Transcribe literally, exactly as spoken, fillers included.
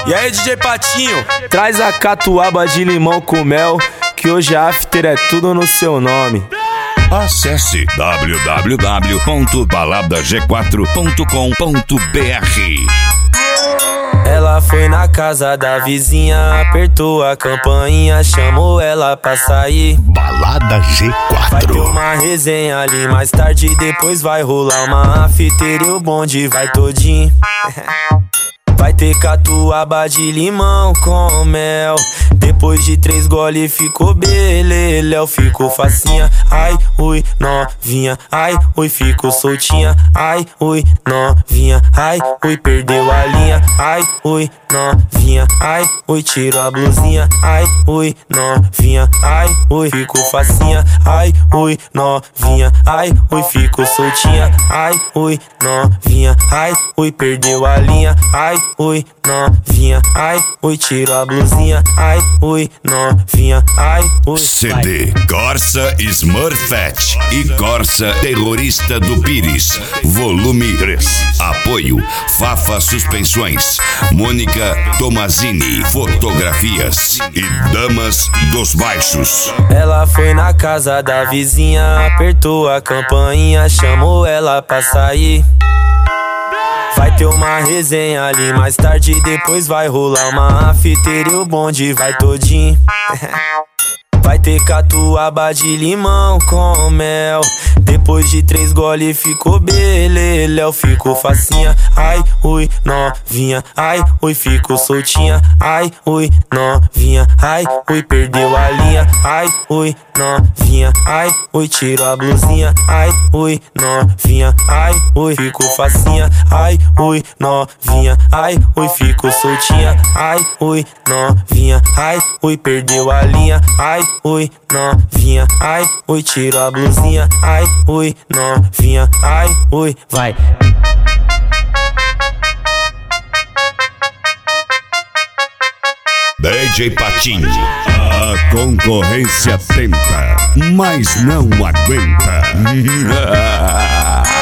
E aí, D J Patinho? Traz a catuaba de limão com mel, que hoje a after é tudo no seu nome. Acesse w w w ponto balada g quatro ponto com ponto b r. Ela foi na casa da vizinha, apertou a campainha, chamou ela pra sair. Balada G quatro. Vai ter uma resenha ali mais tarde, depois vai rolar uma after e o bonde vai todinho. Vai ter catuaba de limão com mel. Depois de três gole ficou beleléu, ficou facinha. Ai, ui, novinha. Ai, ui, ficou soltinha. Ai, ui, novinha. Ai, ui, perdeu a linha. Ai, ui, novinha. Ai, ui, tirou a blusinha. Ai, ui, novinha. Ai, ui, ficou facinha. Ai, ui, novinha. Ai, ui, ficou soltinha. Ai, ui, novinha. Ai, ui, perdeu a linha. Ai, ui, novinha. Ai, ui, tirou a blusinha. Ai, ui, novinha. Ai, ui. C D Corsa Smurfette e Corsa Terrorista do Pires, volume três. Apoio Fafa Suspensões, Mônica Tomazini Fotografias e Damas dos Baixos. Ela foi na casa da vizinha, apertou a campainha, chamou ela pra sair. Vai ter uma resenha ali mais tarde, depois vai rolar uma after e o bonde vai todinho. Vai ter catuaba de limão com mel. Depois de três gole ficou beleléu, ficou facinha. Ai, ui, novinha. Ai, ui, ficou soltinha. Ai, ui, novinha. Ai, ui, perdeu a linha. Ai, ui, novinha. Ai, ui, tirou a blusinha. Ai, ui, novinha. Ai, ui, ficou facinha. Ai, ui, novinha. Ai, ui, ficou soltinha. Ai, ui, novinha. Ai, ui, perdeu a linha. Ai, ui, novinha. Ai, ui, tirou a blusinha. Ai, ui, novinha. Ai, ui, vai. D J Patinho. A concorrência tenta, mas não aguenta.